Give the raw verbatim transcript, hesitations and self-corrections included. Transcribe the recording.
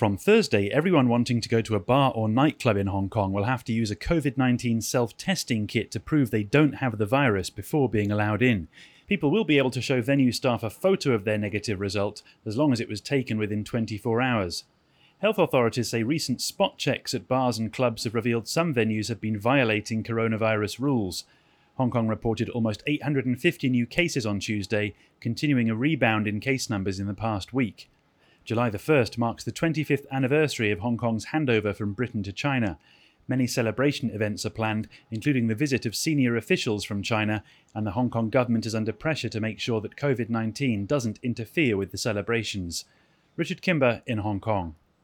From Thursday, everyone wanting to go to a bar or nightclub in Hong Kong will have to use a COVID nineteen self-testing kit to prove they don't have the virus before being allowed in. People will be able to show venue staff a photo of their negative result as long as it was taken within twenty-four hours. Health authorities say recent spot checks at bars and clubs have revealed some venues have been violating coronavirus rules. Hong Kong reported almost eight hundred fifty new cases on Tuesday, continuing a rebound in case numbers in the past week. July the first marks the twenty-fifth anniversary of Hong Kong's handover from Britain to China. Many celebration events are planned, including the visit of senior officials from China, and the Hong Kong government is under pressure to make sure that COVID nineteen doesn't interfere with the celebrations. Richard Kimber in Hong Kong.